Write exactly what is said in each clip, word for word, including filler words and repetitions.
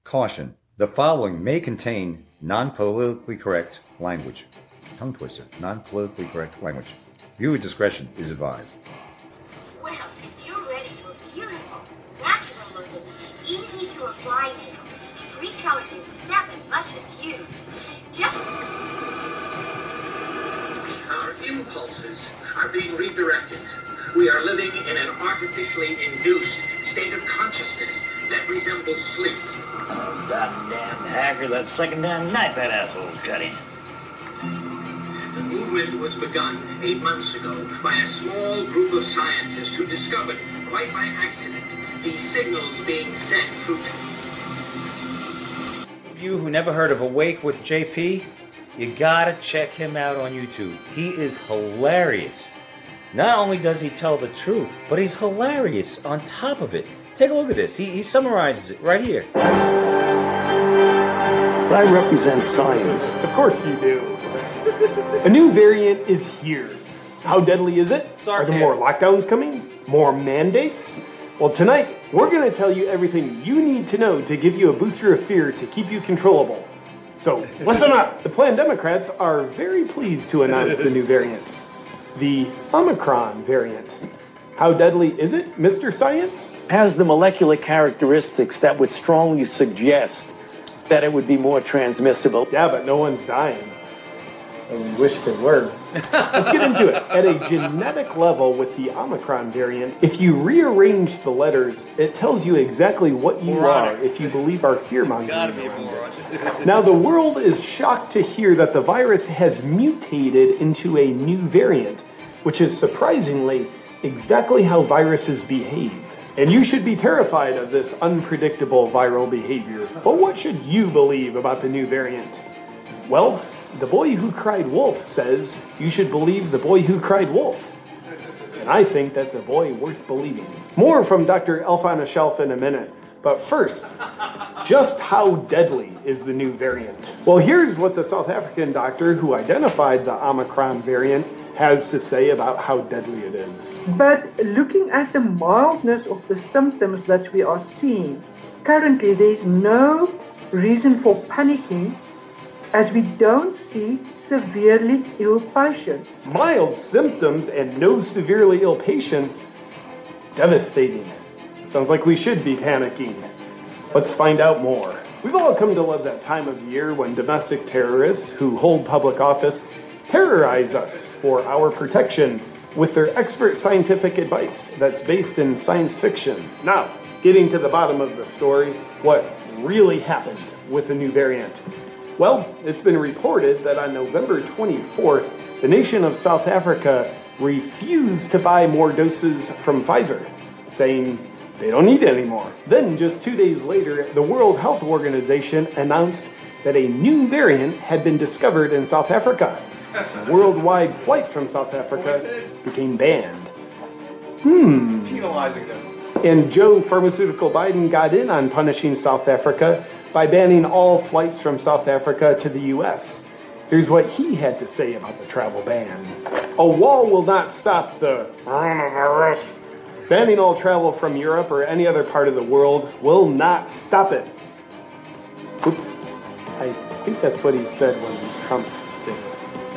Caution. The following may contain non-politically correct language. Tongue twister. Non-politically correct language. Viewer discretion is advised. Well, if you're ready for beautiful, natural looking, easy to apply nails, three colored in seven luscious hues, just... Our impulses are being redirected. We are living in an artificially induced state of consciousness that resembles sleep. Oh, goddamn hacker, that second damn knife that asshole's cutting. The movement was begun eight months ago by a small group of scientists who discovered, quite by accident, these signals being sent through... You who never heard of Awake with J P, you gotta check him out on YouTube. He is hilarious. Not only does he tell the truth, but he's hilarious on top of it. Take a look at this. He, he summarizes it right here. I represent science. Of course you do. A new variant is here. How deadly is it? Are there more lockdowns coming? More mandates? Well, tonight, we're going to tell you everything you need to know to give you a booster of fear to keep you controllable. So, listen up. The Planned Democrats are very pleased to announce the new variant. The Omicron variant. How deadly is it, Mister Science? Has the molecular characteristics that would strongly suggest that it would be more transmissible. Yeah, but no one's dying. And we wish they were. Let's get into it. At a genetic level with the Omicron variant, if you rearrange the letters, it tells you exactly what you are if you believe our fear-mongering around it. Now, the world is shocked to hear that the virus has mutated into a new variant, which is surprisingly exactly how viruses behave. And you should be terrified of this unpredictable viral behavior. But what should you believe about the new variant? Well, the boy who cried wolf says you should believe the boy who cried wolf. And I think that's a boy worth believing. More from Doctor Elf on a Shelf in a minute. But first, just how deadly is the new variant? Well, here's what the South African doctor who identified the Omicron variant has to say about how deadly it is. But looking at the mildness of the symptoms that we are seeing, currently there is no reason for panicking as we don't see severely ill patients. Mild symptoms and no severely ill patients? Devastating. Sounds like we should be panicking. Let's find out more. We've all come to love that time of year when domestic terrorists who hold public office terrorize us for our protection with their expert scientific advice that's based in science fiction. Now, getting to the bottom of the story, what really happened with the new variant? Well, it's been reported that on November twenty-fourth, the nation of South Africa refused to buy more doses from Pfizer, saying they don't need it anymore. Then, just two days later, the World Health Organization announced that a new variant had been discovered in South Africa. Worldwide flights from South Africa became banned. Hmm. Penalizing them. And Joe Pharmaceutical Biden got in on punishing South Africa by banning all flights from South Africa to the U S. Here's what he had to say about the travel ban. A wall will not stop the coronavirus. Banning all travel from Europe or any other part of the world will not stop it. Oops. I think that's what he said when Trump did it.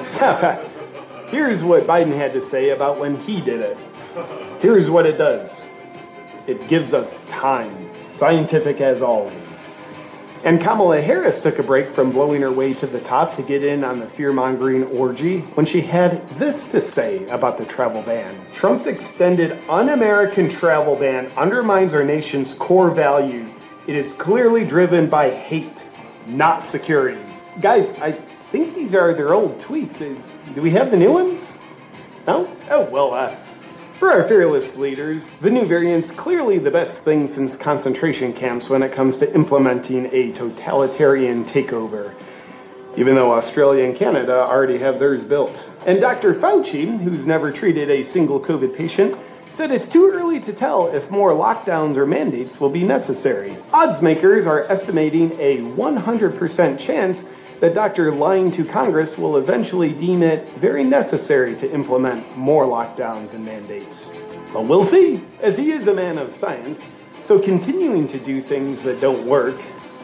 Here's what Biden had to say about when he did it. Here's what it does. It gives us time. Scientific as always. And Kamala Harris took a break from blowing her way to the top to get in on the fear-mongering orgy when she had this to say about the travel ban. Trump's extended un-American travel ban undermines our nation's core values. It is clearly driven by hate, not security. Guys, I think these are their old tweets. Do we have the new ones? No? Oh, well, uh, for our fearless leaders, the new variant's clearly the best thing since concentration camps when it comes to implementing a totalitarian takeover, even though Australia and Canada already have theirs built. And Doctor Fauci, who's never treated a single COVID patient, said it's too early to tell if more lockdowns or mandates will be necessary. Odds makers are estimating a one hundred percent chance that Doctor lying to Congress will eventually deem it very necessary to implement more lockdowns and mandates. But we'll see, as he is a man of science, so continuing to do things that don't work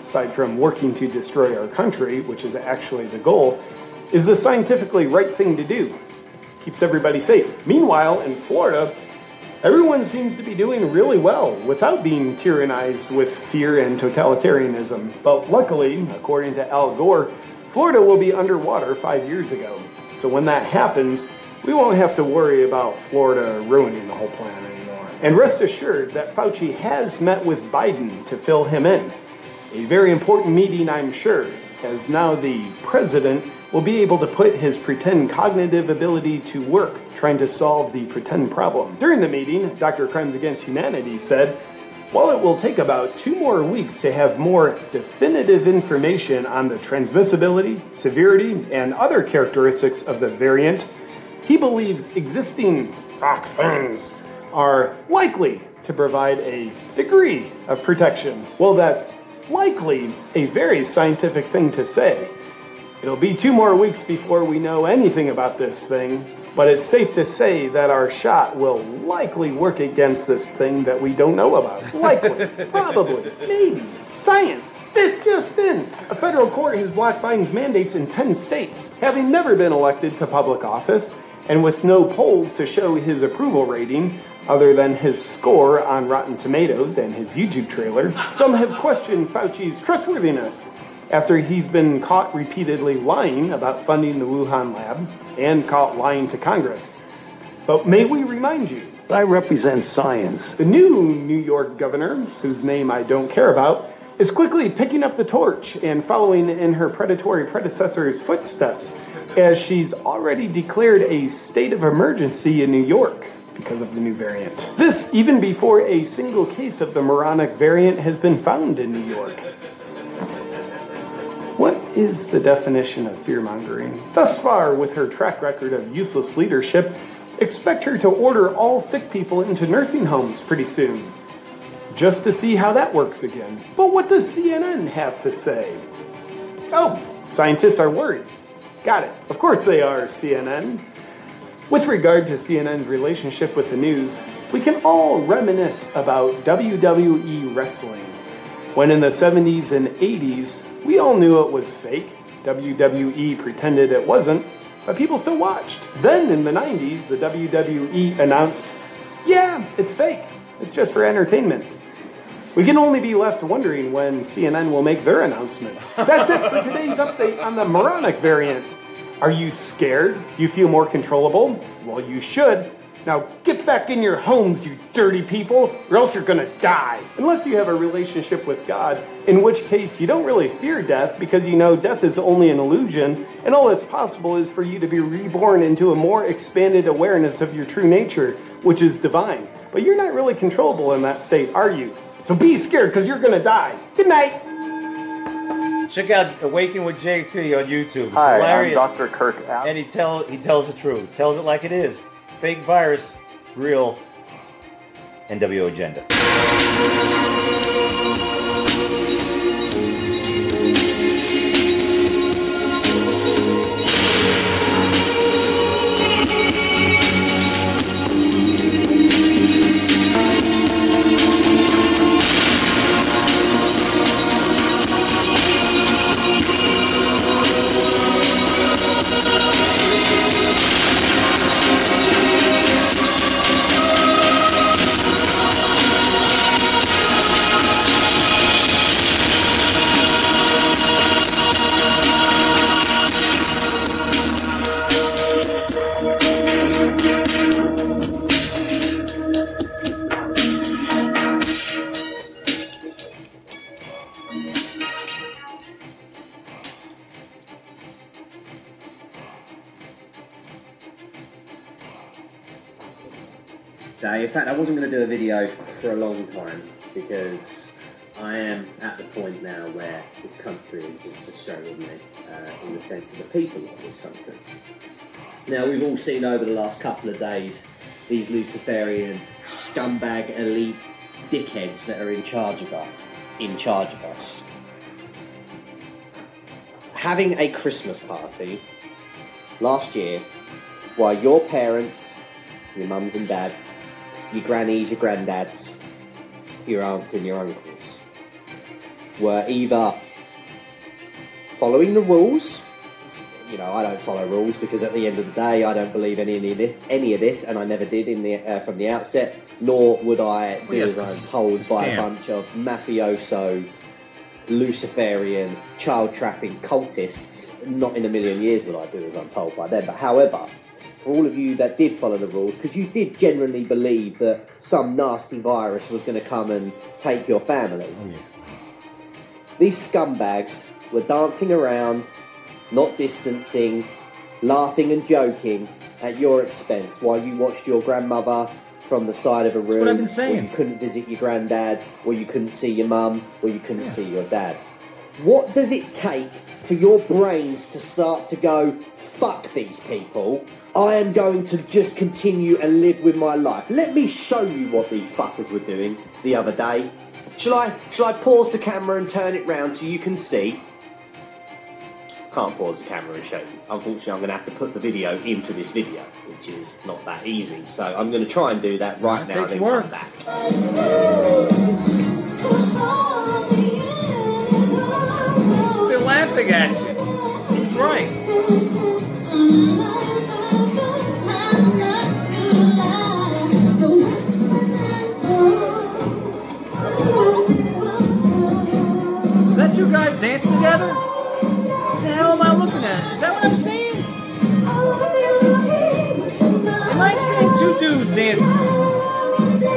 aside from working to destroy our country, which is actually the goal, is the scientifically right thing to do. Keeps everybody safe. Meanwhile, in Florida, everyone seems to be doing really well without being tyrannized with fear and totalitarianism. But luckily, according to Al Gore, Florida will be underwater five years ago. So when that happens, we won't have to worry about Florida ruining the whole plan anymore. And rest assured that Fauci has met with Biden to fill him in. A very important meeting, I'm sure, as now the president will be able to put his pretend cognitive ability to work, trying to solve the pretend problem. During the meeting, Doctor Crimes Against Humanity said, while it will take about two more weeks to have more definitive information on the transmissibility, severity, and other characteristics of the variant, he believes existing vaccines are likely to provide a degree of protection. Well, that's likely a very scientific thing to say. It'll be two more weeks before we know anything about this thing, but it's safe to say that our shot will likely work against this thing that we don't know about. Likely, probably, maybe. Science! This just in! A federal court has blocked Biden's mandates in ten states. Having never been elected to public office, and with no polls to show his approval rating, other than his score on Rotten Tomatoes and his YouTube trailer, some have questioned Fauci's trustworthiness after he's been caught repeatedly lying about funding the Wuhan lab and caught lying to Congress. But may we remind you, I represent science. The new New York governor, whose name I don't care about, is quickly picking up the torch and following in her predatory predecessor's footsteps, as she's already declared a state of emergency in New York because of the new variant. This even before a single case of the moronic variant has been found in New York. What is the definition of fear-mongering? Thus far, with her track record of useless leadership, expect her to order all sick people into nursing homes pretty soon, just to see how that works again. But what does C N N have to say? Oh, scientists are worried. Got it. Of course they are, C N N. With regard to C N N's relationship with the news, we can all reminisce about W W E wrestling, when in the seventies and eighties, we all knew it was fake. W W E pretended it wasn't, but people still watched. Then in the nineties, the W W E announced, yeah, it's fake. It's just for entertainment. We can only be left wondering when C N N will make their announcement. That's it for today's update on the moronic variant. Are you scared? You feel more controllable? Well, you should. Now get back in your homes, you dirty people, or else you're gonna die. Unless you have a relationship with God, in which case you don't really fear death because you know death is only an illusion, and all that's possible is for you to be reborn into a more expanded awareness of your true nature, which is divine. But you're not really controllable in that state, are you? So be scared because you're gonna die. Good night. Check out Awaken with J P on YouTube. It's Hi, hilarious. I'm Doctor Kirk App. And he tell he tells the truth. Tells it like it is. Fake virus, real N W O agenda. Day. In fact, I wasn't going to do a video for a long time because I am at the point now where this country is just frustrating me uh, in the sense of the people of this country. Now, we've all seen over the last couple of days these Luciferian scumbag elite dickheads that are in charge of us, in charge of us. Having a Christmas party last year while your parents, your mums and dads, your grannies, your granddads, your aunts and your uncles were either following the rules. You know, I don't follow rules because at the end of the day, I don't believe any of this, any of this, and I never did in the uh, from the outset. Nor would I do yeah, as I'm told it's a by a scam. bunch of mafioso, Luciferian, child trafficking cultists. Not in a million years would I do as I'm told by them. But however, for all of you that did follow the rules, because you did generally believe that some nasty virus was going to come and take your family, Oh, yeah. these scumbags were dancing around, not distancing, laughing and joking at your expense while you watched your grandmother from the side of a room, what I've been or saying. you couldn't visit your granddad, or you couldn't see your mum, or you couldn't see your dad. What does it take for your brains to start to go, fuck these people, I am going to just continue and live with my life? Let me show you what these fuckers were doing the other day. Shall I, shall I pause the camera and turn it round so you can see? Can't pause the camera and show you. Unfortunately, I'm going to have to put the video into this video, which is not that easy. So I'm going to try and do that right That now and takes then work. come back. They're laughing at you. He's right. Is that two guys dancing together? What the hell am I looking at? Is that what I'm seeing? Am I seeing two dudes dancing?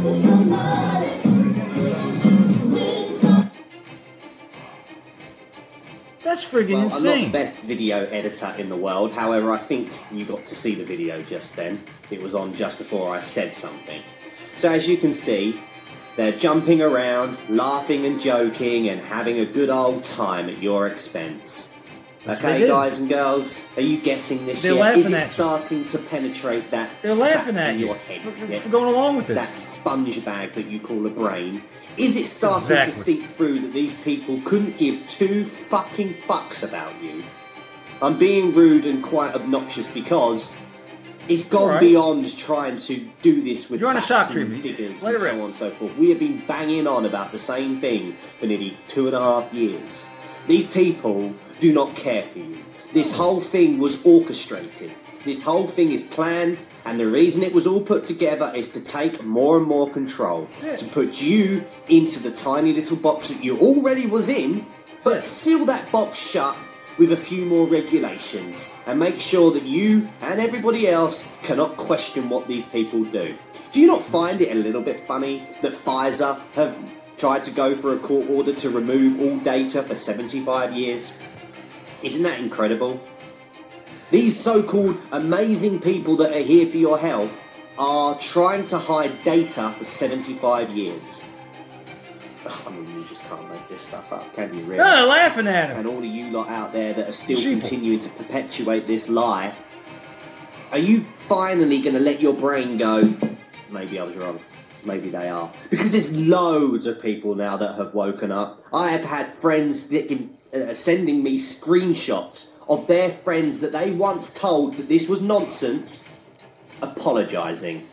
That's friggin' Well, I'm not insane. the best video editor in the world. However, I think you got to see the video just then. It was on just before I said something. So as you can see, they're jumping around, laughing and joking and having a good old time at your expense. That's what they Okay, did. guys and girls, are you getting this They're yet? laughing Is it at you. starting to penetrate that They're sac laughing at in you your head for, for- yet? for going along with That this. sponge bag that you call a brain? Is it starting Exactly. to seep through that these people couldn't give two fucking fucks about you? I'm being rude and quite obnoxious because it's gone alright. beyond trying to do this with You're on a facts shock and treatment. figures Let and it so rip. on and so forth. We have been banging on about the same thing for nearly two and a half years. These people do not care for you. This whole thing was orchestrated. This whole thing is planned, and the reason it was all put together is to take more and more control, to put you into the tiny little box that you already was in, but seal that box shut with a few more regulations, and make sure that you and everybody else cannot question what these people do. Do you not find it a little bit funny that Pfizer have tried to go for a court order to remove all data for seventy-five years? Isn't that incredible? These so-called amazing people that are here for your health are trying to hide data for seventy-five years. I mean, you just can't make this stuff up, can you, really? No, they're laughing at him. And all of you lot out there that are still Sheeple. continuing to perpetuate this lie, are you finally going to let your brain go, maybe I was wrong, maybe they are? Because there's loads of people now that have woken up. I have had friends that can, uh, sending me screenshots of their friends that they once told that this was nonsense, apologising.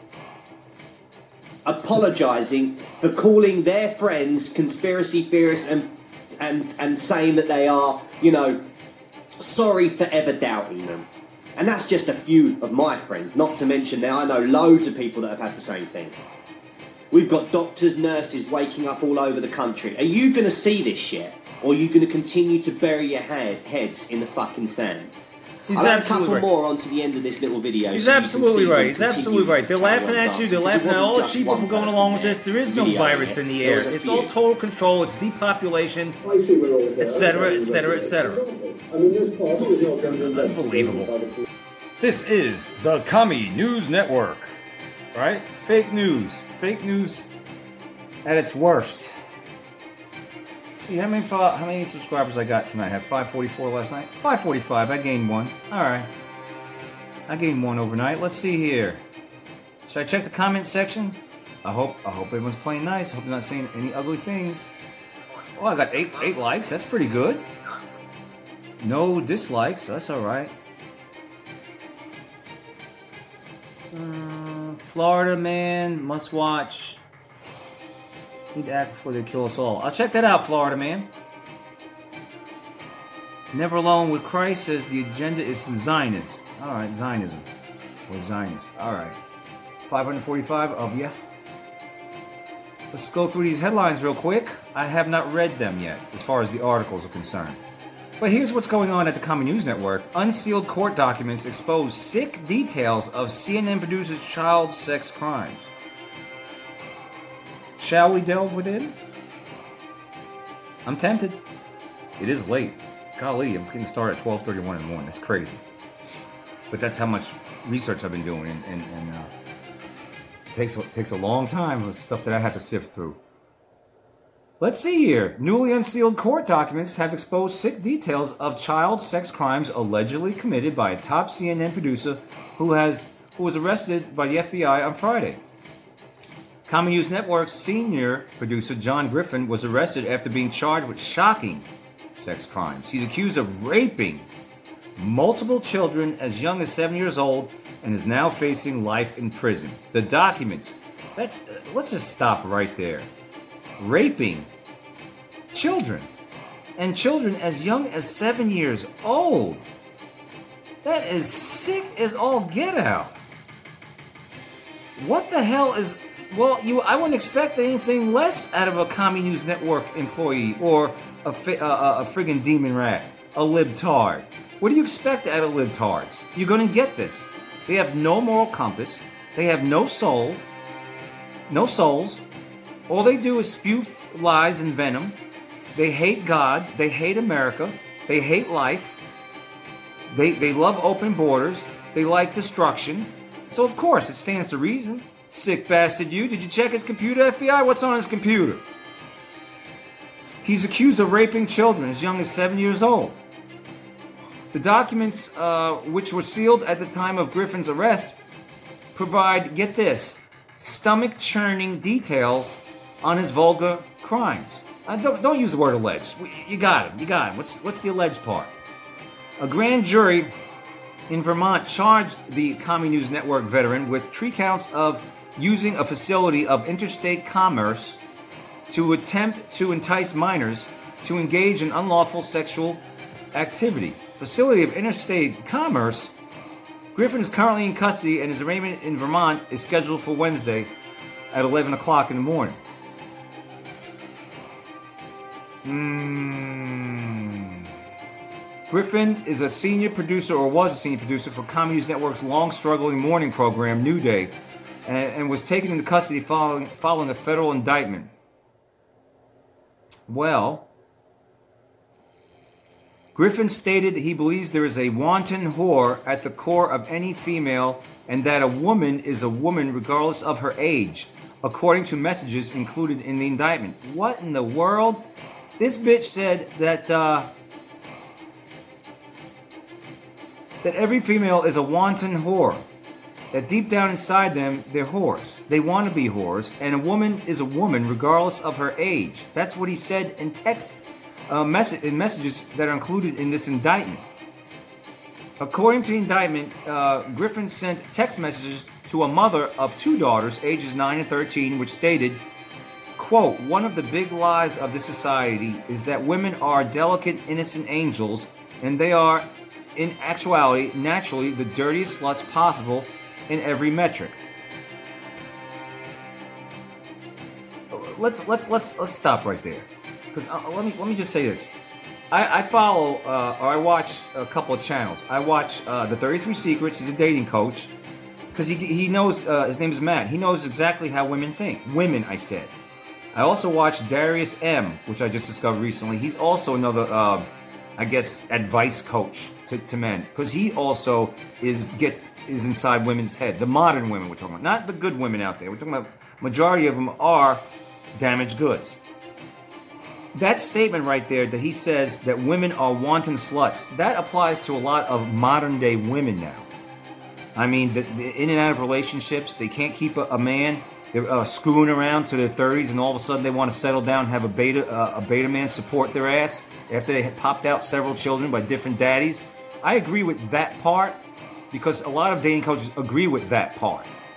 Apologising for calling their friends conspiracy theorists and and and saying that they are, you know, sorry for ever doubting them. And that's just a few of my friends, not to mention now I know loads of people that have had the same thing. We've got doctors, nurses waking up all over the country. Are you going to see this yet? Or are you going to continue to bury your head, heads in the fucking sand? He's I'll add a absolutely couple right. more onto the end of this little video. He's so you can absolutely see right. them He's continue absolutely to right. They're carry laughing on at you. dancing, They're because it laughing at all the wasn't just sheep one from going person along with there this. There is no videoing virus it. in the There air. was a It's few. all total control. It's depopulation, et cetera, et cetera, et cetera. Unbelievable. This is the Commie News Network, right? Fake news. Fake news at its worst. See how many fo- how many subscribers I got tonight? I had five forty-four last night. five forty-five. I gained one. All right. I gained one overnight. Let's see here. Should I check the comment section? I hope I hope everyone's playing nice. I hope you're not saying any ugly things. Oh, I got eight eight likes. That's pretty good. No dislikes. That's all right. Uh, Florida man must watch. Need to act before they kill us all. I'll check that out, Florida man. Never Alone with Christ says the agenda is Zionist. All right, Zionism. Or Zionist. All right. five hundred forty-five of you. Let's go through these headlines real quick. I have not read them yet, as far as the articles are concerned. But here's what's going on at the Common News Network. Unsealed court documents expose sick details of C N N producer's child sex crimes. Shall we delve within? I'm tempted. It is late. Golly, I'm getting started at twelve thirty-one in the morning. That's crazy. But that's how much research I've been doing, and, and, and uh, it takes, it takes a long time with stuff that I have to sift through. Let's see here. Newly unsealed court documents have exposed sick details of child sex crimes allegedly committed by a top C N N producer who has who was arrested by the F B I on Friday. Common News Network's senior producer John Griffin was arrested after being charged with shocking sex crimes. He's accused of raping multiple children as young as seven years old and is now facing life in prison. The documents. That's uh, let's just stop right there. Raping children, and children as young as seven years old. That is sick as all get out. What the hell is... Well, you I wouldn't expect anything less out of a Common News Network employee or a, fi- uh, a friggin' demon rat, a libtard. What do you expect out of libtards? You're going to get this. They have no moral compass. They have no soul. No souls. All they do is spew lies and venom. They hate God. They hate America. They hate life. They they love open borders. They like destruction. So of course it stands to reason. Sick bastard you. Did you check his computer, F B I? What's on his computer? He's accused of raping children as young as seven years old. The documents, uh, which were sealed at the time of Griffin's arrest, provide, get this, stomach-churning details on his vulgar crimes. Uh, don't, don't use the word alleged. You got him. You got him. What's, what's the alleged part? A grand jury in Vermont charged the Common News Network veteran with three counts of using a facility of interstate commerce to attempt to entice minors to engage in unlawful sexual activity. Facility of interstate commerce. Griffin is currently in custody, and his arraignment in Vermont is scheduled for Wednesday at eleven o'clock in the morning. Mm. Griffin is a senior producer, or was a senior producer, for Common News Network's long-struggling morning program, New Day, and, and was taken into custody following, following a federal indictment. Well, Griffin stated that he believes there is a wanton whore at the core of any female and that a woman is a woman regardless of her age, according to messages included in the indictment. What in the world? This bitch said that uh, that every female is a wanton whore, that deep down inside them, they're whores. They want to be whores, and a woman is a woman regardless of her age. That's what he said in text. Uh, mess- in messages that are included in this indictment. According to the indictment, uh, Griffin sent text messages to a mother of two daughters, ages nine and thirteen, which stated, quote, "One of the big lies of this society is that women are delicate, innocent angels, and they are, in actuality, naturally the dirtiest sluts possible in every metric." Let's let's let's let's stop right there. Because uh, let me let me just say this, I, I follow uh, or I watch a couple of channels. I watch uh, the thirty-three Secrets. He's a dating coach because he he knows uh, his name is Matt. He knows exactly how women think. Women, I said. I also watch Darius M, which I just discovered recently. He's also another, uh, I guess, advice coach to, to men because he also is get is inside women's head. The modern women we're talking about, not the good women out there. We're talking about majority of them are damaged goods. That statement right there that he says that women are wanton sluts, that applies to a lot of modern day women now. I mean, the, the in and out of relationships, they can't keep a, a man. They're uh, screwing around to their thirties, and all of a sudden they want to settle down and have a beta uh, a beta man support their ass after they had popped out several children by different daddies. I agree with that part because a lot of dating coaches agree with that part.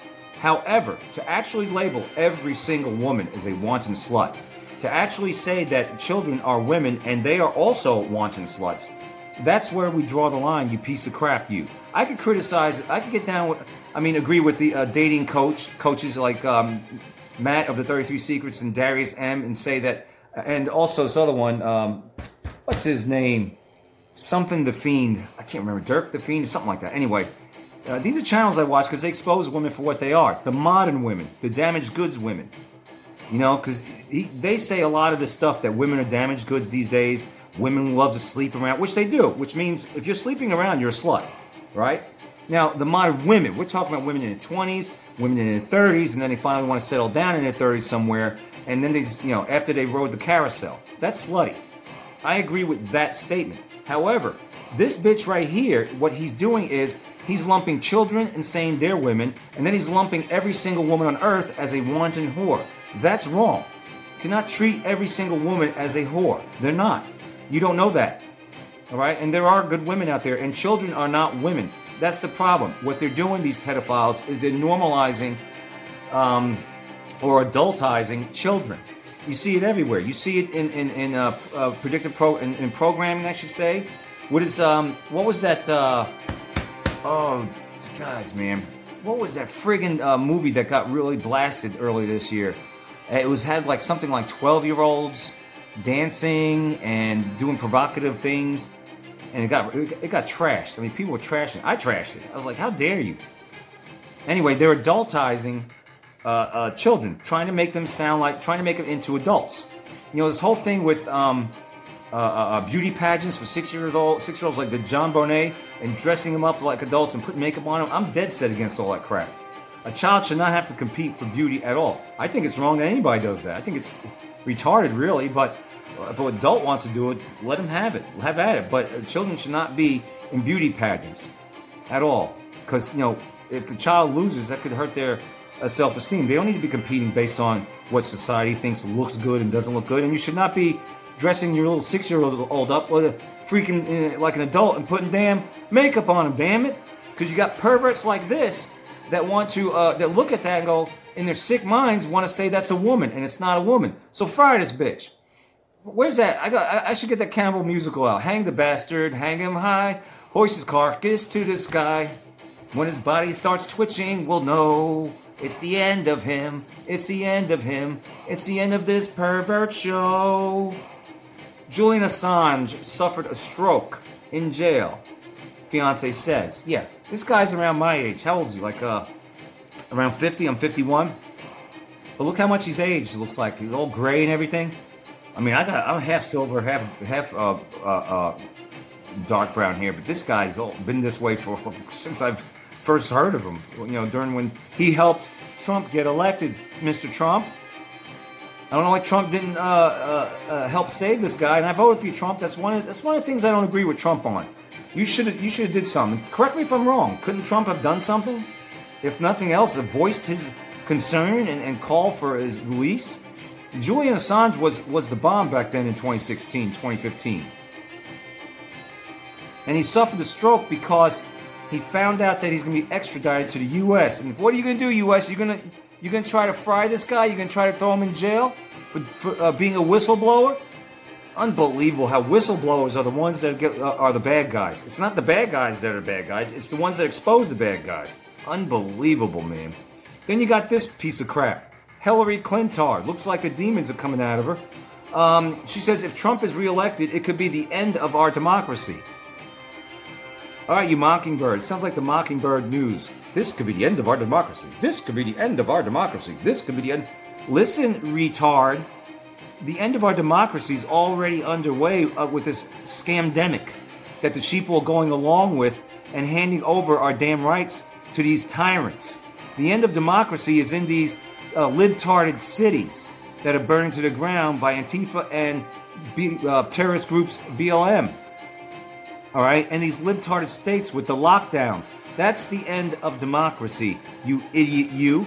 However, to actually label every single woman as a wanton slut, to actually say that children are women and they are also wanton sluts, that's where we draw the line, you piece of crap, you. I could criticize, I could get down with, I mean, agree with the uh, dating coach, coaches like um, Matt of the thirty-three Secrets and Darius M, and say that, and also this other one, um, what's his name? Something the Fiend. I can't remember. Dirk the Fiend, something like that. Anyway, uh, these are channels I watch because they expose women for what they are. The modern women, the damaged goods women. You know, because they say a lot of the stuff that women are damaged goods these days. Women love to sleep around, which they do, which means if you're sleeping around, you're a slut, right? Now, the modern women, we're talking about women in their twenties, women in their thirties, and then they finally want to settle down in their thirties somewhere, and then they, you know, after they rode the carousel. That's slutty. I agree with that statement. However, this bitch right here, what he's doing is he's lumping children and saying they're women, and then he's lumping every single woman on earth as a wanton whore. That's wrong. You cannot treat every single woman as a whore. They're not. You don't know that. All right? And there are good women out there, and children are not women. That's the problem. What they're doing, these pedophiles, is they're normalizing um, or adultizing children. You see it everywhere. You see it in in, in uh, uh, predictive pro in, in programming, I should say. What is um? What was that? Uh, oh, guys, man, what was that friggin' uh, movie that got really blasted early this year? It was had like something like twelve year olds dancing and doing provocative things, and it got it got trashed. I mean, people were trashing. I trashed it. I was like, how dare you? Anyway, they're adultizing uh, uh, children, trying to make them sound like, trying to make them into adults. You know, this whole thing with um, uh, uh, beauty pageants for six years old, six year olds like the John Bonet, and dressing them up like adults and putting makeup on them. I'm dead set against all that crap. A child should not have to compete for beauty at all. I think it's wrong that anybody does that. I think it's retarded, really, but if an adult wants to do it, let him have it. Have at it. But uh, children should not be in beauty pageants at all. Because, you know, if the child loses, that could hurt their uh, self-esteem. They don't need to be competing based on what society thinks looks good and doesn't look good. And you should not be dressing your little six-year-old up with a freaking, uh, like an adult and putting damn makeup on them, damn it. Because you got perverts like this that want to, uh, that look at that and go, in their sick minds, want to say that's a woman, and it's not a woman. So fire this bitch. Where's that? I got. I, I should get that Campbell musical out. Hang the bastard, hang him high, hoist his carcass to the sky. When his body starts twitching, we'll know it's the end of him. It's the end of him. It's the end of this pervert show. Julian Assange suffered a stroke in jail. Fiance says, yeah, this guy's around my age. How old is he? Like uh, around fifty. I'm fifty-one. But look how much he's aged. It looks like he's all gray and everything. I mean, I got I'm half silver, half half uh, uh, uh, dark brown hair, but this guy's all, been this way for since I've first heard of him. You know, during when he helped Trump get elected, Mister Trump. I don't know why Trump didn't uh, uh, uh, help save this guy, and I voted for you, Trump. That's one of that's one of the things I don't agree with Trump on. You should you should have did something. Correct me if I'm wrong. Couldn't Trump have done something? If nothing else, have voiced his concern and, and call for his release. Julian Assange was, was the bomb back then in twenty sixteen, twenty fifteen. And he suffered a stroke because he found out that he's going to be extradited to the U S. And what are you going to do, U S? You're going to you're going to try to fry this guy? You're going to try to throw him in jail for, for uh, being a whistleblower? Unbelievable how whistleblowers are the ones that get, uh, are the bad guys. It's not the bad guys that are bad guys. It's the ones that expose the bad guys. Unbelievable, man. Then you got this piece of crap. Hillary Clinton. Looks like the demons are coming out of her. Um, she says if Trump is reelected, it could be the end of our democracy. All right, you Mockingbird. It sounds like the Mockingbird News. This could be the end of our democracy. This could be the end of our democracy. This could be the end. Listen, retard. The end of our democracy is already underway uh, with this scamdemic that the sheeple are going along with and handing over our damn rights to these tyrants. The end of democracy is in these Uh, libtarded cities that are burning to the ground by Antifa and B, uh, terrorist groups B L M. All right, and these libtarded states with the lockdowns. That's the end of democracy, you idiot, you.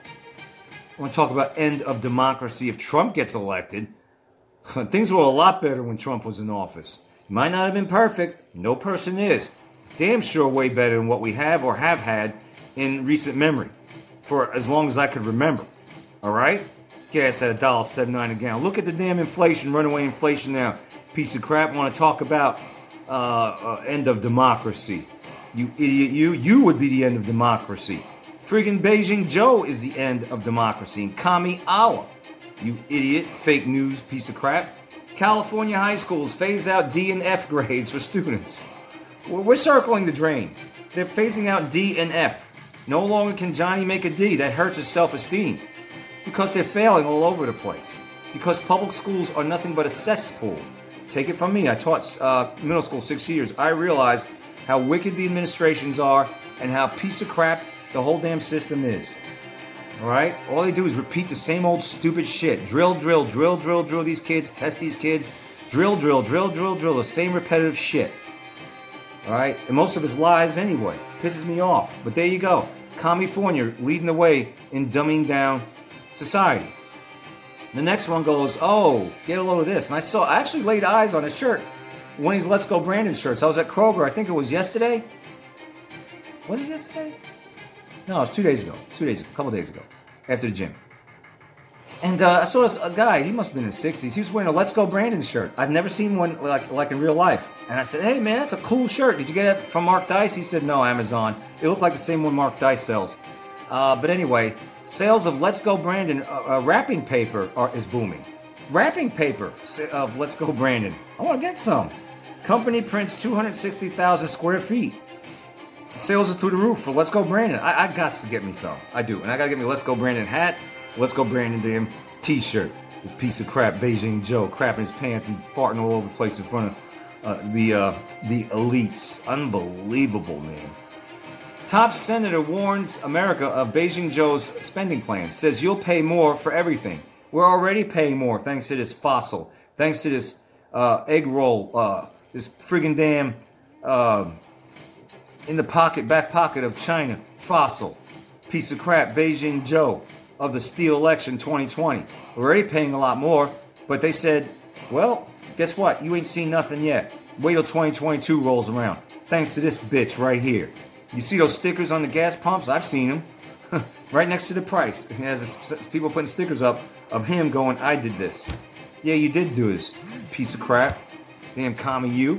I want to talk about end of democracy. If Trump gets elected, things were a lot better when Trump was in office. Might not have been perfect. No person is. Damn sure way better than what we have or have had in recent memory. for as long as I could remember. All right? Gas at one dollar seventy-nine a gallon. Look at the damn inflation, runaway inflation now. Piece of crap. Want to talk about uh, uh, end of democracy. You idiot, you. You would be the end of democracy. Friggin' Beijing Joe is the end of democracy. And Kami Allah. You idiot, fake news piece of crap. California high schools phase out D and F grades for students. We're circling the drain. They're phasing out D and F. No longer can Johnny make a D. That hurts his self-esteem. Because they're failing all over the place. Because public schools are nothing but a cesspool. Take it from me. I taught uh, middle school six years. I realize how wicked the administrations are and how piece of crap the whole damn system is. All right? All they do is repeat the same old stupid shit. Drill, drill, drill, drill, drill these kids. Test these kids. Drill, drill, drill, drill, drill. The same repetitive shit. All right? And most of it's lies anyway. Pisses me off. But there you go. California leading the way in dumbing down society. The next one goes, oh, get a load of this. And I saw, I actually laid eyes on a shirt. One of these Let's Go Brandon shirts. I was at Kroger. I think it was yesterday. Was it yesterday? No, it was two days ago. Two days ago. A couple days ago. After the gym. And uh, I saw this a guy. He must have been in his sixties. He was wearing a Let's Go Brandon shirt. I've never seen one like like in real life. And I said, hey, man, that's a cool shirt. Did you get it from Mark Dice? He said, no, Amazon. It looked like the same one Mark Dice sells. Uh, but anyway, sales of Let's Go Brandon uh, uh, wrapping paper are, is booming. Wrapping paper of Let's Go Brandon. I want to get some. Company prints two hundred sixty thousand square feet. Sales are through the roof for Let's Go Brandon. I, I got to get me some. I do. And I got to get me a Let's Go Brandon hat, Let's Go Brandon damn t-shirt. This piece of crap, Beijing Joe, crapping his pants and farting all over the place in front of uh, the, uh, the elites. Unbelievable, man. Top senator warns America of Beijing Joe's spending plan. Says you'll pay more for everything. We're already paying more thanks to this fossil. Thanks to this uh, egg roll. Uh, this friggin' damn... Uh, in the pocket, back pocket of China, fossil, piece of crap, Beijing Joe of the Steele election twenty twenty. We're already paying a lot more, but they said, well, guess what? You ain't seen nothing yet. Wait till twenty twenty-two rolls around. Thanks to this bitch right here. You see those stickers on the gas pumps? I've seen them. Right next to the price. It has this, people putting stickers up of him going, I did this. Yeah, you did do this, piece of crap. Damn commie you.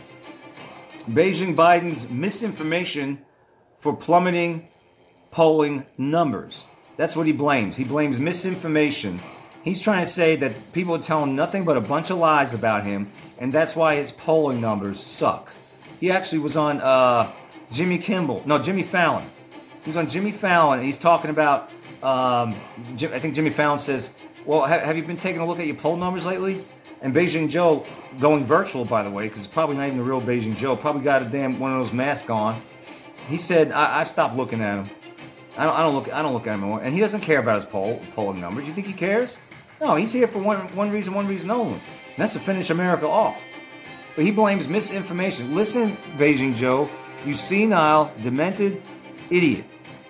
Beijing Biden's misinformation for plummeting polling numbers. That's what he blames. He blames misinformation. He's trying to say that people are telling nothing but a bunch of lies about him, and that's why his polling numbers suck. He actually was on uh, Jimmy Kimmel. No, Jimmy Fallon. He was on Jimmy Fallon, and he's talking about, um, Jim, I think Jimmy Fallon says, well, have, have you been taking a look at your poll numbers lately? And Beijing Joe, going virtual, by the way, because it's probably not even the real Beijing Joe, probably got a damn one of those masks on. He said, I, I stopped looking at him. I don't, I don't look I don't look at him anymore. And he doesn't care about his poll polling numbers. You think he cares? No, he's here for one, one reason, one reason only. And that's to finish America off. But he blames misinformation. Listen, Beijing Joe, you senile, demented idiot.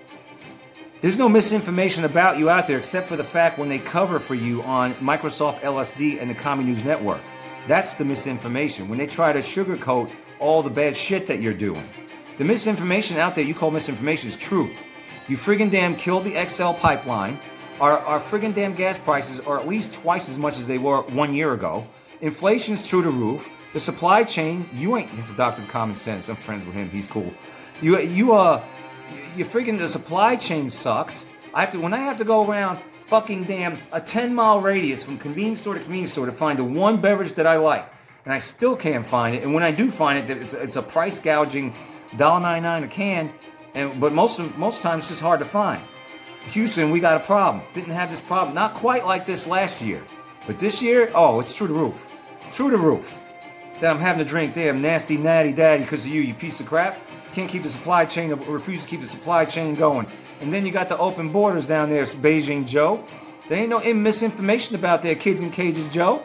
There's no misinformation about you out there except for the fact when they cover for you on Microsoft L S D and the Commie News Network. That's the misinformation. When they try to sugarcoat all the bad shit that you're doing. The misinformation out there you call misinformation is truth. You friggin' damn killed the X L pipeline. Our, our friggin' damn gas prices are at least twice as much as they were one year ago. Inflation's through the roof. The supply chain, you ain't, it's a doctor of common sense. I'm friends with him. He's cool. You, you, uh, you friggin' the supply chain sucks. I have to, when I have to go around fucking damn a ten mile radius from convenience store to convenience store to find the one beverage that I like, and I still can't find it, and when I do find it, it's, it's a price gouging one dollar ninety-nine a can, and but most of, most times it's just hard to find. Houston, we got a problem. Didn't have this problem, not quite like this last year, but this year, oh, it's through the roof, through the roof. That I'm having to drink damn nasty natty daddy because of you, you piece of crap. Can't keep the supply chain, refuse to keep the supply chain going. And then you got the open borders down there, Beijing Joe. There ain't no misinformation about their kids in cages, Joe.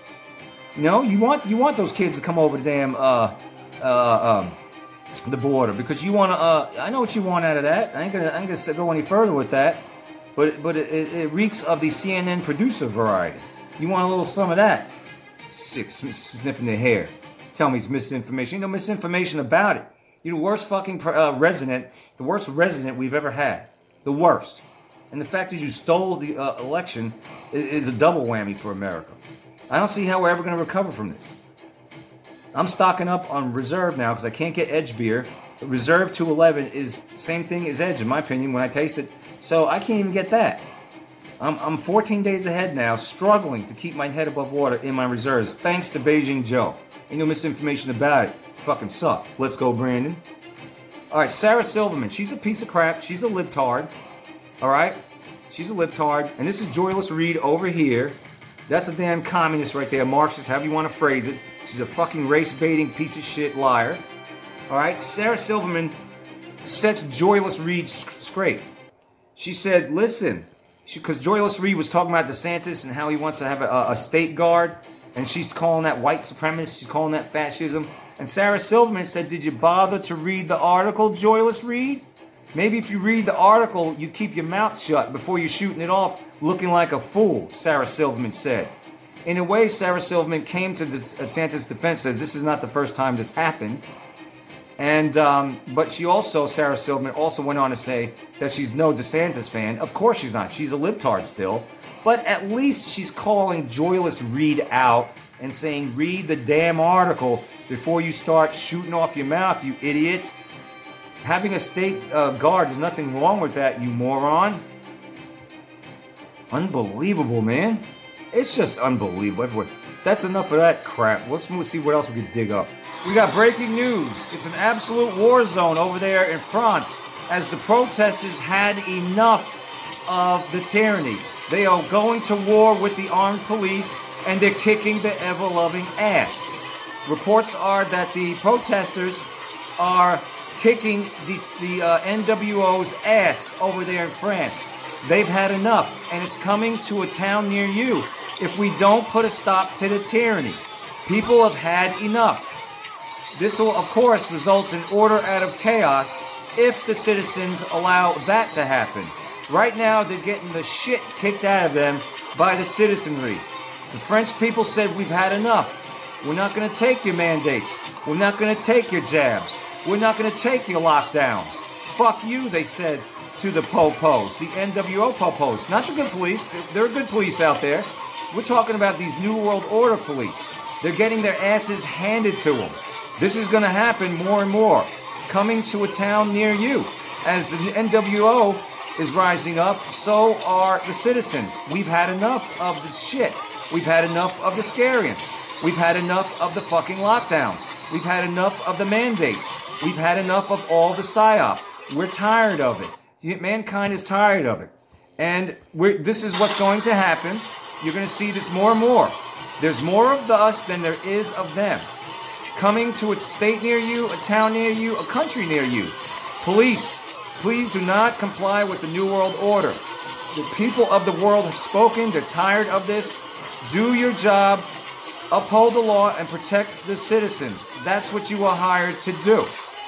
No, you want you want those kids to come over the damn uh uh um the border because you want to. Uh, I know what you want out of that. I ain't gonna I ain't gonna go any further with that. But but it, it reeks of the C N N producer variety. You want a little some of that. Sick sniffing their hair. Tell me it's misinformation. Ain't no misinformation about it. You're the worst fucking uh, resident, the worst resident we've ever had. The worst. And the fact that you stole the uh, election is, is a double whammy for America. I don't see how we're ever going to recover from this. I'm stocking up on reserve now because I can't get Edge beer. Reserve two eleven is the same thing as Edge, in my opinion, when I taste it. So I can't even get that. I'm, I'm fourteen days ahead now, struggling to keep my head above water in my reserves, thanks to Beijing Joe. Ain't no misinformation about it. Fucking suck. Let's go, Brandon. All right, Sarah Silverman. She's a piece of crap. She's a libtard. All right? She's a libtard. And this is Joyless Reed over here. That's a damn communist right there. Marxist, however you want to phrase it. She's a fucking race-baiting piece of shit liar. All right? Sarah Silverman sets Joyless Reed straight. She said, listen, because Joyless Reed was talking about DeSantis and how he wants to have a, a state guard. And she's calling that white supremacist. She's calling that fascism. And Sarah Silverman said, did you bother to read the article, Joyless Reed? Maybe if you read the article, you keep your mouth shut before you're shooting it off looking like a fool, Sarah Silverman said. In a way, Sarah Silverman came to DeSantis' defense, says this is not the first time this happened. And, um, but she also, Sarah Silverman, also went on to say that she's no DeSantis fan. Of course she's not. She's a libtard still. But at least she's calling Joyless Reed out and saying, read the damn article before you start shooting off your mouth, you idiot. Having a state uh, guard, there's nothing wrong with that, you moron. Unbelievable, man. It's just unbelievable. Everywhere. That's enough of that crap. Let's see what else we can dig up. We got breaking news. It's an absolute war zone over there in France as the protesters had enough of the tyranny. They are going to war with the armed police and they're kicking the ever-loving ass. Reports are that the protesters are kicking the, the uh, N W O's ass over there in France. They've had enough, and it's coming to a town near you if we don't put a stop to the tyranny. People have had enough. This will, of course, result in order out of chaos if the citizens allow that to happen. Right now, they're getting the shit kicked out of them by the citizenry. The French people said, we've had enough. We're not going to take your mandates. We're not going to take your jabs. We're not going to take your lockdowns. Fuck you, they said to the popos, the N W O popos. Not the good police. There are good police out there. We're talking about these New World Order police. They're getting their asses handed to them. This is going to happen more and more. Coming to a town near you. As the N W O is rising up, so are the citizens. We've had enough of this shit. We've had enough of the scariants. We've had enough of the fucking lockdowns. We've had enough of the mandates. We've had enough of all the psyop. We're tired of it. Mankind is tired of it. And we're, this is what's going to happen. You're going to see this more and more. There's more of the us than there is of them. Coming to a state near you, a town near you, a country near you. Police, please do not comply with the New World Order. The people of the world have spoken. They're tired of this. Do your job. Uphold the law and protect the citizens. That's what you are hired to do.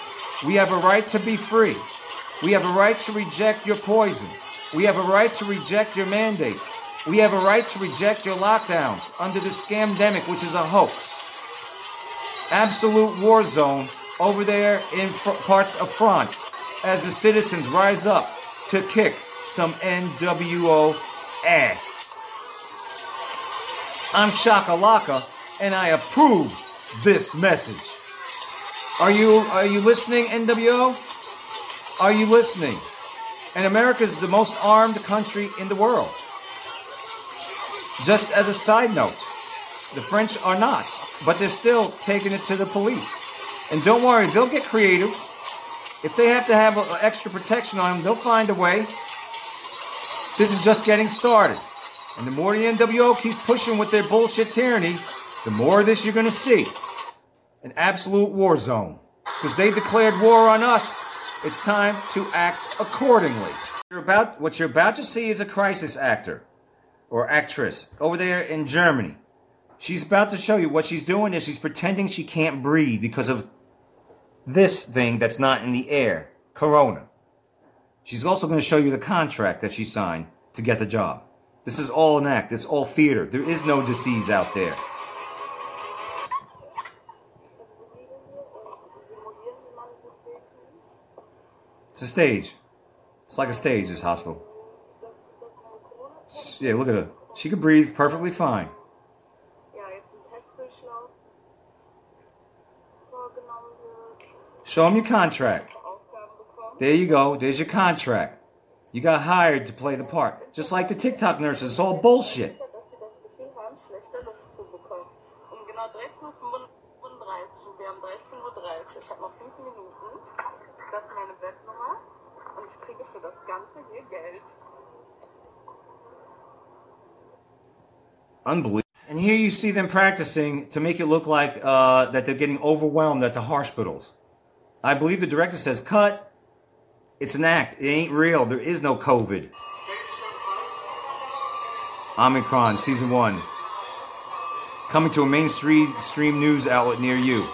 We have a right to be free. We have a right to reject your poison. We have a right to reject your mandates. We have a right to reject your lockdowns under the scamdemic, which is a hoax. Absolute war zone over there in fr- parts of France as the citizens rise up to kick some N W O ass. I'm Shakalaka, and I approve this message. Are you are you listening, N W O? Are you listening? And America is the most armed country in the world. Just as a side note, the French are not, but they're still taking it to the police. And don't worry, they'll get creative. If they have to have a, extra protection on them, they'll find a way. This is just getting started. And the more the N W O keeps pushing with their bullshit tyranny, the more of this you're going to see. An absolute war zone. Because they declared war on us. It's time to act accordingly. You're about, what you're about to see is a crisis actor or actress over there in Germany. She's about to show you what she's doing is she's pretending she can't breathe because of this thing that's not in the air, Corona. She's also going to show you the contract that she signed to get the job. This is all an act. It's all theater. There is no disease out there. It's a stage. It's like a stage, this hospital. Yeah, look at her. She could breathe perfectly fine. Show them your contract. There you go. There's your contract. You got hired to play the part. Just like the TikTok nurses. It's all bullshit. Unbelievable. And here you see them practicing to make it look like uh, that they're getting overwhelmed at the hospitals. I believe the director says, cut. It's an act. It ain't real. There is no COVID. Omicron, season one. Coming to a mainstream stream news outlet near you.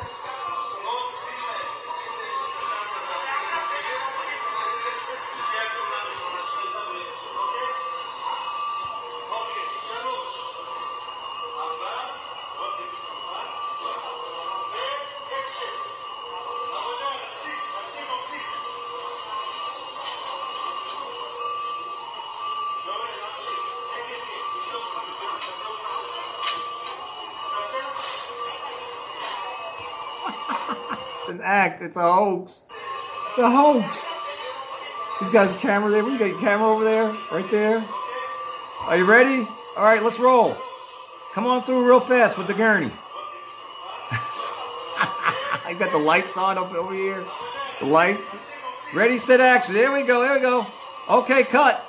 It's an act. It's a hoax. It's a hoax. He's got his camera there. You got your camera over there? Right there? Are you ready? All right, let's roll. Come on through real fast with the gurney. I got the lights on up over here. The lights. Ready, set, action. There we go. There we go. Okay, cut.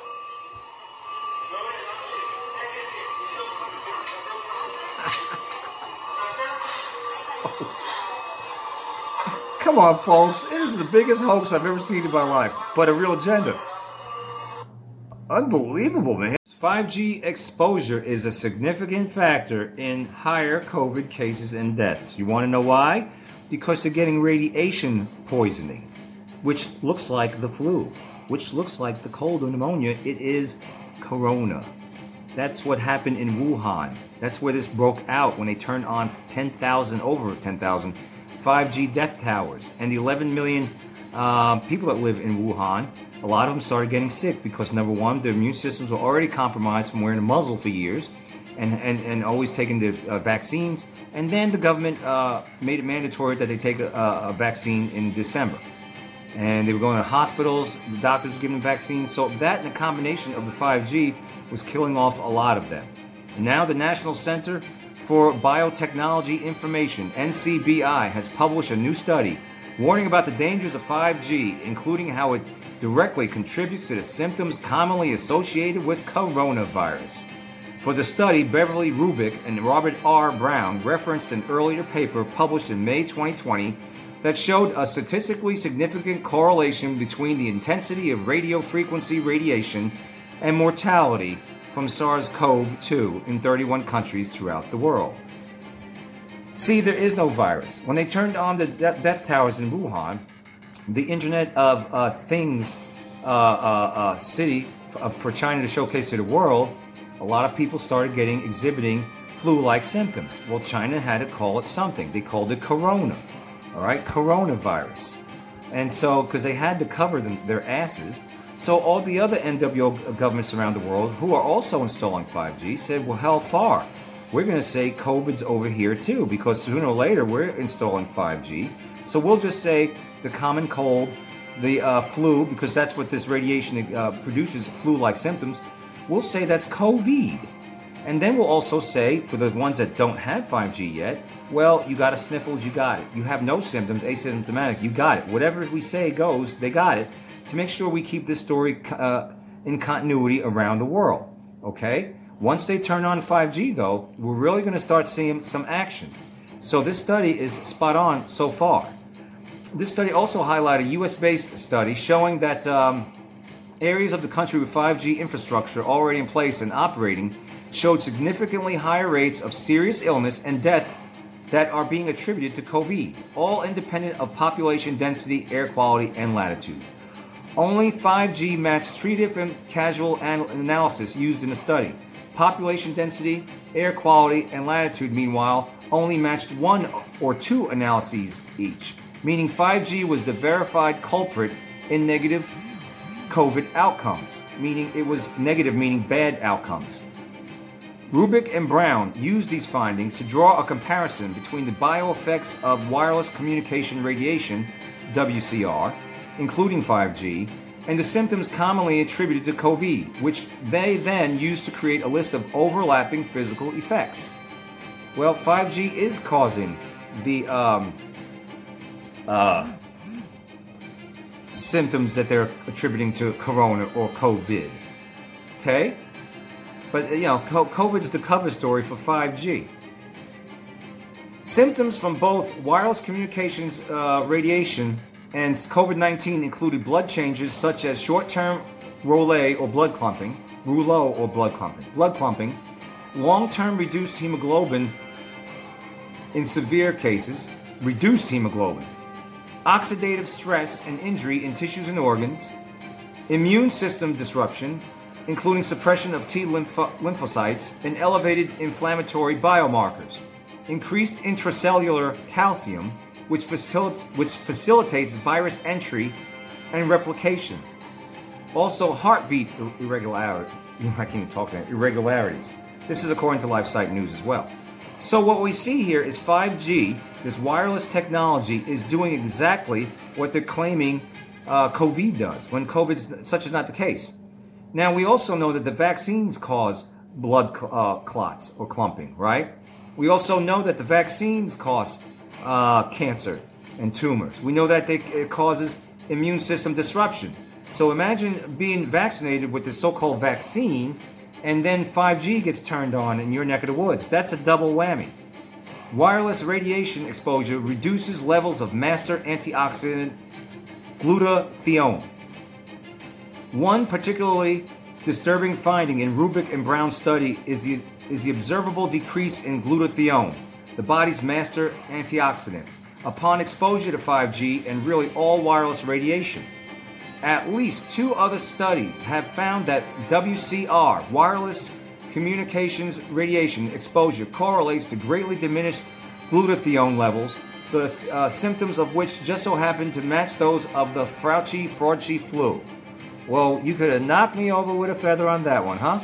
Come on, folks. It is the biggest hoax I've ever seen in my life, but a real agenda. Unbelievable, man. five G exposure is a significant factor in higher COVID cases and deaths. You want to know why? Because they're getting radiation poisoning, which looks like the flu, which looks like the cold or pneumonia. It is corona. That's what happened in Wuhan. That's where this broke out when they turned on ten thousand, over ten thousand five G death towers. And the eleven million uh, people that live in Wuhan, a lot of them started getting sick because, number one, their immune systems were already compromised from wearing a muzzle for years and, and, and always taking their uh, vaccines. And then the government uh, made it mandatory that they take a, a vaccine in December. And they were going to hospitals, the doctors were giving them vaccines. So that and a combination of the five G was killing off a lot of them. And now the National Center for Biotechnology Information, N C B I, has published a new study warning about the dangers of five G, including how it directly contributes to the symptoms commonly associated with coronavirus. For the study, Beverly Rubik and Robert R. Brown referenced an earlier paper published in May twenty twenty that showed a statistically significant correlation between the intensity of radio frequency radiation and mortality from SARS CoV two in thirty-one countries throughout the world. See, there is no virus. When they turned on the de- death towers in Wuhan, the Internet of uh, Things uh, uh, uh, city f- for China to showcase to the world, a lot of people started getting, exhibiting flu-like symptoms. Well, China had to call it something. They called it corona, all right, coronavirus. And so, because they had to cover them, their asses, so all the other N W O governments around the world who are also installing five G said, well, how far? We're going to say COVID's over here too, because sooner or later we're installing five G. So we'll just say the common cold, the uh, flu, because that's what this radiation uh, produces, flu-like symptoms. We'll say that's COVID. And then we'll also say, for the ones that don't have five G yet, well, you got a sniffles, you got it. You have no symptoms, asymptomatic, you got it. Whatever we say goes, they got it, to make sure we keep this story uh, in continuity around the world, okay? Once they turn on five G, though, we're really going to start seeing some action. So this study is spot on so far. This study also highlighted a U S-based study showing that um, areas of the country with five G infrastructure already in place and operating showed significantly higher rates of serious illness and death that are being attributed to COVID, all independent of population density, air quality, and latitude. Only five G matched three different causal an- analysis used in the study. Population density, air quality, and latitude, meanwhile, only matched one or two analyses each, meaning five G was the verified culprit in negative COVID outcomes, meaning it was negative, meaning bad outcomes. Rubik and Brown used these findings to draw a comparison between the bioeffects of wireless communication radiation, W C R, including five G, and the symptoms commonly attributed to COVID, which they then used to create a list of overlapping physical effects. Well, five G is causing the um, uh, symptoms that they're attributing to corona or COVID. Okay? But, you know, COVID's the cover story for five G. Symptoms from both wireless communications uh, radiation and COVID nineteen included blood changes such as short-term rouleau or blood clumping, rouleau or blood clumping, blood clumping, long-term reduced hemoglobin in severe cases, reduced hemoglobin, oxidative stress and injury in tissues and organs, immune system disruption, including suppression of T lympho- lymphocytes and elevated inflammatory biomarkers, increased intracellular calcium, which facilitates, which facilitates virus entry and replication. Also, heartbeat irregularity, I can't even talk that, irregularities. This is according to LifeSite News as well. So what we see here is five G, this wireless technology, is doing exactly what they're claiming uh, COVID does, when COVID, such is not the case. Now, we also know that the vaccines cause blood cl- uh, clots or clumping, right? We also know that the vaccines cause uh, cancer and tumors. We know that they, it causes immune system disruption. So imagine being vaccinated with the so-called vaccine, and then five G gets turned on in your neck of the woods. That's a double whammy. Wireless radiation exposure reduces levels of master antioxidant glutathione. One particularly disturbing finding in Rubik and Brown's study is the, is the observable decrease in glutathione, the body's master antioxidant, upon exposure to five G and really all wireless radiation. At least two other studies have found that W C R, wireless communications radiation exposure, correlates to greatly diminished glutathione levels, the uh, symptoms of which just so happen to match those of the Fauci Fauci flu. Well, you could have knocked me over with a feather on that one, huh?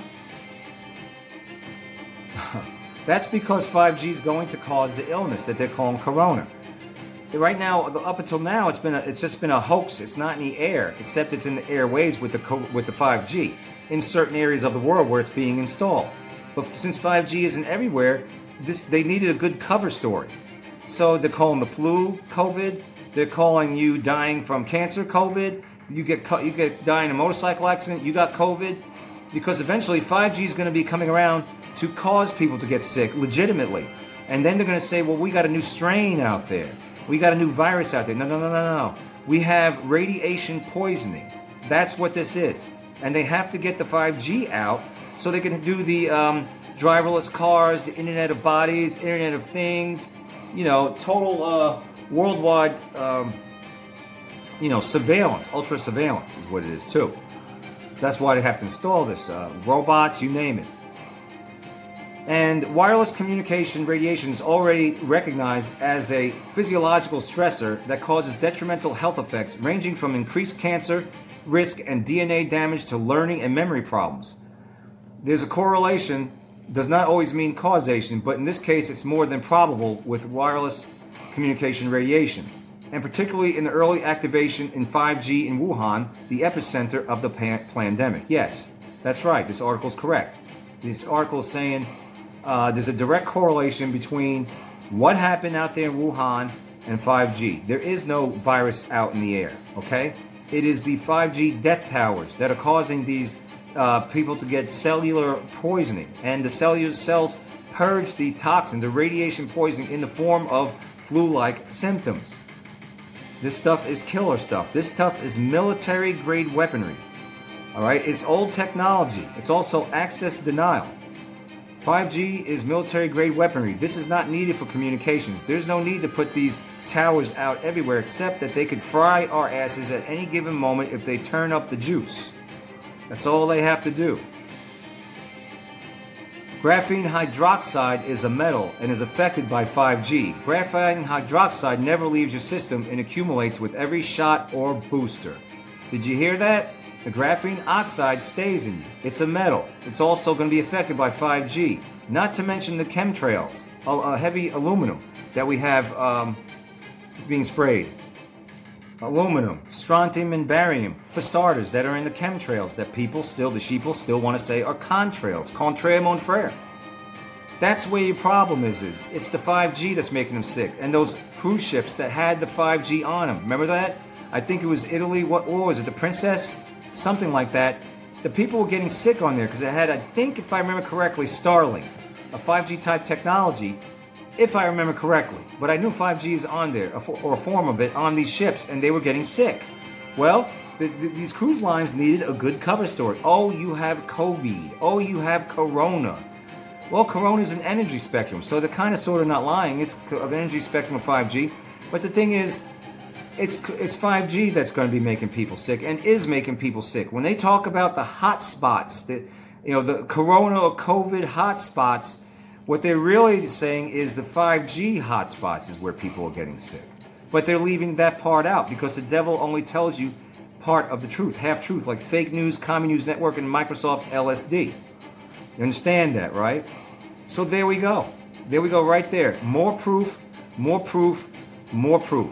That's because five G is going to cause the illness that they're calling corona. Right now, up until now, it's been a, it's just been a hoax. It's not in the air, except it's in the airwaves with the with the five G in certain areas of the world where it's being installed. But since five G isn't everywhere, this they needed a good cover story. So they're calling the flu COVID. They're calling you dying from cancer COVID. You get you get dying in a motorcycle accident. You got COVID, because eventually five G is going to be coming around to cause people to get sick legitimately, and then they're going to say, well, we got a new strain out there. We got a new virus out there. No, no, no, no, no. We have radiation poisoning. That's what this is. And they have to get the five G out so they can do the um, driverless cars, the Internet of Bodies, Internet of Things, you know, total uh, worldwide, um, you know, surveillance, ultra surveillance is what it is too. That's why they have to install this. Uh, robots, you name it. And wireless communication radiation is already recognized as a physiological stressor that causes detrimental health effects ranging from increased cancer risk and D N A damage to learning and memory problems. There's a correlation, does not always mean causation, but in this case it's more than probable with wireless communication radiation, and particularly in the early activation in five G in Wuhan, the epicenter of the pan- pandemic. Yes, that's right, this article is correct. This article is saying Uh, there's a direct correlation between what happened out there in Wuhan and five G. There is no virus out in the air, okay? It is the five G death towers that are causing these uh, people to get cellular poisoning. And the cellular cells purge the toxin, the radiation poisoning, in the form of flu-like symptoms. This stuff is killer stuff. This stuff is military-grade weaponry, all right? It's old technology. It's also access denial. five G is military-grade weaponry. This is not needed for communications. There's no need to put these towers out everywhere, except that they could fry our asses at any given moment if they turn up the juice. That's all they have to do. Graphene hydroxide is a metal and is affected by five G. Graphene hydroxide never leaves your system and accumulates with every shot or booster. Did you hear that? The graphene oxide stays in you. It's a metal. It's also going to be affected by five G. Not to mention the chemtrails, uh, heavy aluminum that we have um, is being sprayed. Aluminum, strontium, and barium, for starters, that are in the chemtrails that people still, the sheeple still want to say are contrails. Contraire mon frère. That's where your problem is, is. It's the five G that's making them sick. And those cruise ships that had the five G on them. Remember that? I think it was Italy. What, what was it? The Princess? Something like that. The people were getting sick on there because it had, I think, if I remember correctly, Starlink. A five G type technology, if I remember correctly. But I knew five G is on there, or a form of it, on these ships, and they were getting sick. Well, the, the, these cruise lines needed a good cover story. Oh, you have COVID. Oh, you have Corona. Well, Corona is an energy spectrum, so they're kind of sort of not lying. It's an energy spectrum of five G. But the thing is, it's it's five G that's going to be making people sick and is making people sick. When they talk about the hot spots, the, you know, the Corona or COVID hot spots, what they're really saying is the five G hot spots is where people are getting sick. But they're leaving that part out because the devil only tells you part of the truth, half truth, like fake news, Common News Network, and Microsoft L S D. You understand that, right? So there we go. There we go right there. More proof, more proof, more proof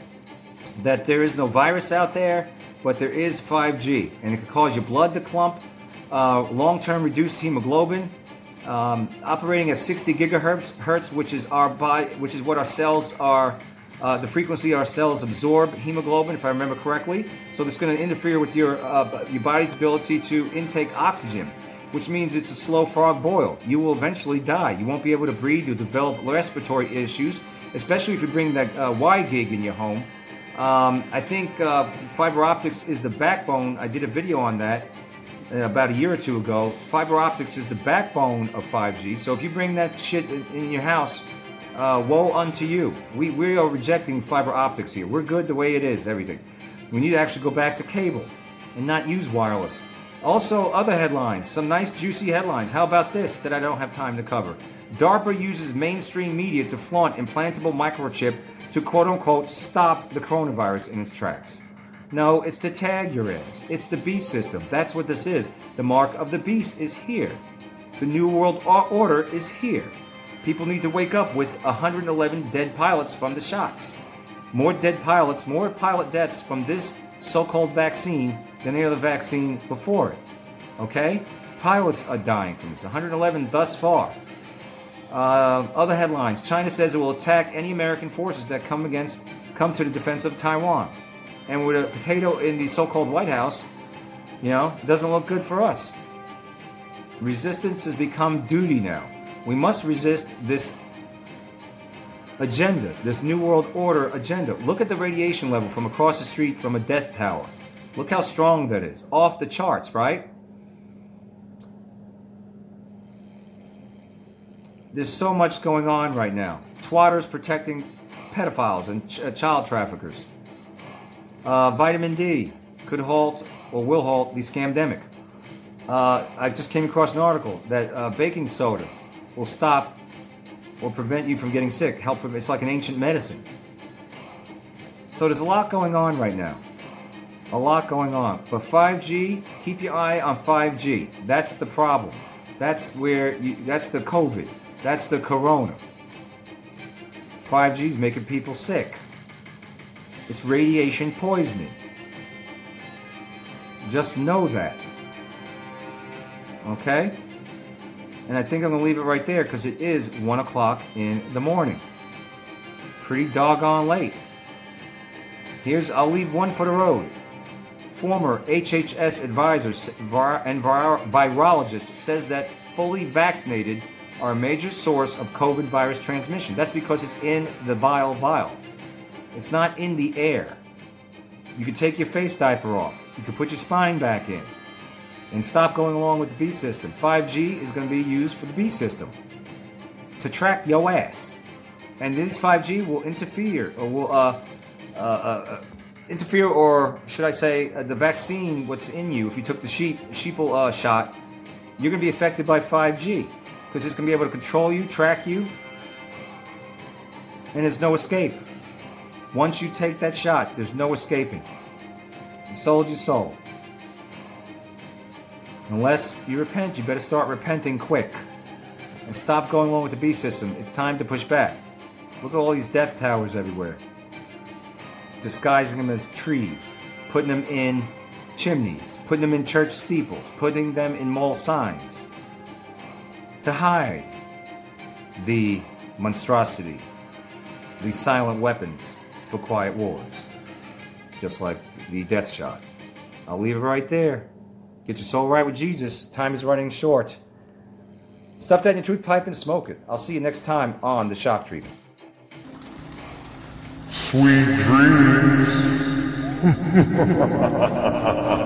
that there is no virus out there, but there is five G. And it can cause your blood to clump, uh, long-term reduced hemoglobin, um, operating at sixty gigahertz, hertz, which is our body, which is what our cells are, uh, the frequency our cells absorb hemoglobin, if I remember correctly. So this is going to interfere with your uh, your body's ability to intake oxygen, which means it's a slow frog boil. You will eventually die. You won't be able to breathe. You'll develop respiratory issues, especially if you bring that uh, Y gig in your home. Um, I think uh, fiber optics is the backbone. I did a video on that uh, about a year or two ago. Fiber optics is the backbone of five G. So if you bring that shit in, in your house, uh, woe unto you. We, we are rejecting fiber optics here. We're good the way it is, everything. We need to actually go back to cable and not use wireless. Also, other headlines, some nice juicy headlines. How about this that I don't have time to cover? DARPA uses mainstream media to flaunt implantable microchip to quote-unquote stop the coronavirus in its tracks. No, it's to tag your ass. It's the beast system. That's what this is. The mark of the beast is here. The New World Order is here. People need to wake up with one hundred eleven dead pilots from the shots. More dead pilots, more pilot deaths from this so-called vaccine than any other vaccine before it. Okay? Pilots are dying from this. one hundred eleven thus far. Uh, other headlines. China says it will attack any American forces that come against, come to the defense of Taiwan. And with a potato in the so-called White House, you know, it doesn't look good for us. Resistance has become duty now. We must resist this agenda, this New World Order agenda. Look at the radiation level from across the street from a death tower. Look how strong that is. Off the charts, right? There's so much going on right now. Twatters protecting pedophiles and ch- uh, child traffickers. Uh, vitamin D could halt or will halt the scamdemic. Uh, I just came across an article that uh, baking soda will stop or prevent you from getting sick. Help prevent, it's like an ancient medicine. So there's a lot going on right now. A lot going on. But five G, keep your eye on five G. That's the problem. That's where you, that's the COVID. That's the corona. five G is making people sick. It's radiation poisoning. Just know that. Okay? And I think I'm going to leave it right there because it is one o'clock in the morning. Pretty doggone late. Here's, I'll leave one for the road. Former H H S advisor and virologist says that fully vaccinated are a major source of COVID virus transmission. That's because it's in the vial vial. It's not in the air. You can take your face diaper off. You can put your spine back in. And stop going along with the B system. five G is going to be used for the B system. To track your ass. And this five G will interfere, or will uh, uh, uh, interfere, or should I say, uh, the vaccine, what's in you, if you took the sheep, sheeple uh, shot, you're going to be affected by five G. Because it's going to be able to control you, track you, and there's no escape. Once you take that shot, there's no escaping. You sold your soul. Unless you repent, you better start repenting quick. And stop going along with the beast system. It's time to push back. Look at all these death towers everywhere. Disguising them as trees. Putting them in chimneys. Putting them in church steeples. Putting them in mall signs. To hide the monstrosity. These silent weapons for quiet wars. Just like the death shot. I'll leave it right there. Get your soul right with Jesus. Time is running short. Stuff that in your truth pipe and smoke it. I'll see you next time on The Shock Treatment. Sweet dreams.